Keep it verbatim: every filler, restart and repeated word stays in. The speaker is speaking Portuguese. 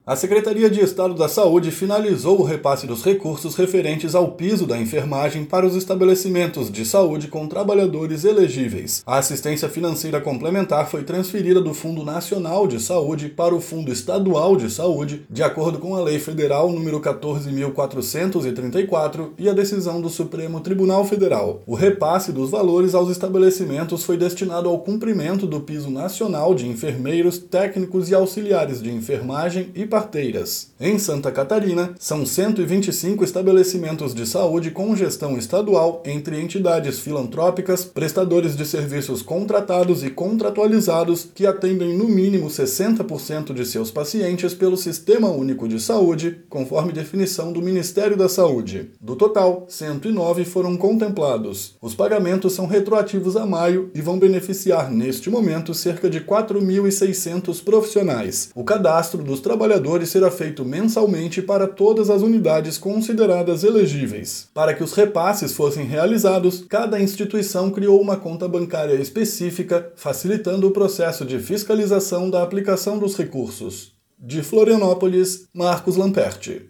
A Secretaria de Estado da Saúde finalizou o repasse dos recursos referentes ao piso da enfermagem para os estabelecimentos de saúde com trabalhadores elegíveis. A assistência financeira complementar foi transferida do Fundo Nacional de Saúde para o Fundo Estadual de Saúde, de acordo com a Lei Federal número quatorze mil quatrocentos e trinta e quatro e a decisão do Supremo Tribunal Federal. O repasse dos valores aos estabelecimentos foi destinado ao cumprimento do piso nacional de enfermeiros, técnicos e auxiliares de enfermagem e parteiras. Em Santa Catarina, são cento e vinte e cinco estabelecimentos de saúde com gestão estadual entre entidades filantrópicas, prestadores de serviços contratados e contratualizados que atendem no mínimo sessenta por cento de seus pacientes pelo Sistema Único de Saúde, conforme definição do Ministério da Saúde. Do total, cento e nove foram contemplados. Os pagamentos são retroativos a maio e vão beneficiar, neste momento, cerca de quatro mil e seiscentos profissionais. O cadastro dos trabalhadores será feito mensalmente para todas as unidades consideradas elegíveis. Para que os repasses fossem realizados, cada instituição criou uma conta bancária específica, facilitando o processo de fiscalização da aplicação dos recursos. De Florianópolis, Marcos Lamperti.